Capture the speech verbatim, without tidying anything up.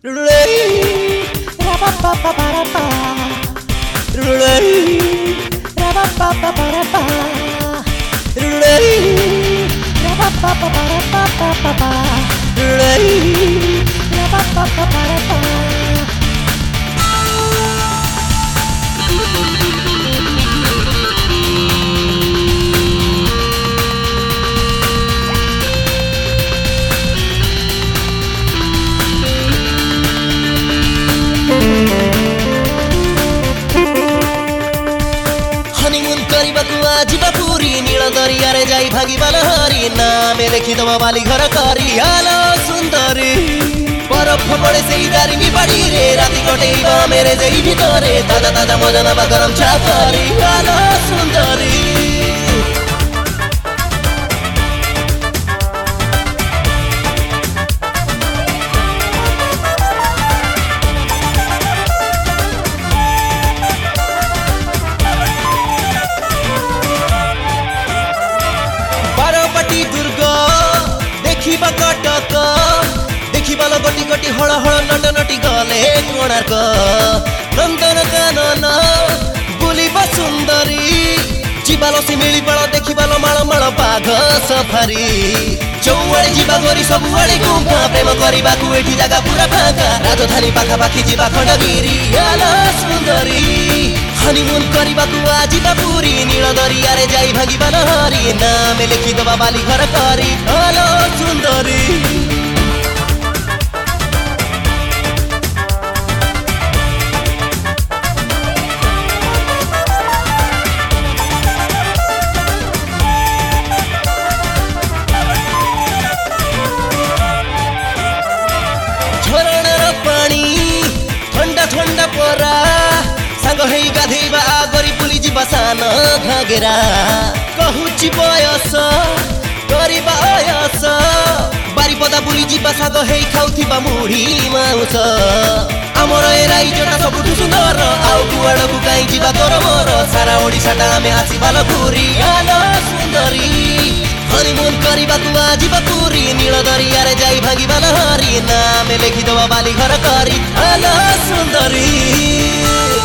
ଯିବା ପୁରୀ ନୀଳ ଦରିଆରେ ଯାଇ ଭାଗିବା ଲହରୀ ନାମେ ଲେଖିଦବ ବାଲି ଘର କରି ଆଲୋ ସୁନ୍ଦରୀ ବରଫ ପଡେ ସେଇ ଦାରିଙ୍ଗି ବାଡିରେ ରାତି କଟେଇବା ମେରେ ଯାଇ ଭିତରେ ତାଜା ତାଜା ମଜା ନବା ଗରମ ଚା କରି ଆଲୋ ସୁନ୍ଦରୀ कटक देखिबा गटी गटी हल हल नट नटी गले कोणार्क नंदन कानन बुलिबा सुंदरी जीवालो सिमिलीपाल देखिबालो माल माल बाघ सफारी चौआड़े जीवा गोरी सबुआड़े गुंफा प्रेम करबाकू एठी जागा पूरा फाका राजधानी पाखापाखी जीवा खंडगिरी आलो सुंदरी हनीमून करबाकू आजिबा पुरी नील दरियारे जाई भागिबा लहरी नामे लेखिदबा बाली घर करी आलो सुंदरी ठंडा परा सांग हेई गाधेबा आगरी बुली जीवा सान घागेरा कहूची बयस करिबा अयस बारीपदा बुली जीवा सांग हेई खाउथिबा मुढ़ी माउस आमर ए राइजटा सबुठु सुंदर आउ कुआडकु काई जीवा तोर मोर सारा ओडिसाटा आमे आसीबा लघुरी आलो सुंदरी हनीमून करबाकू आजिबा पुरी नील दरियारे जाई भागिबा लहरी नामे लेखिदबा बाली घर करी आलो सुंदरी।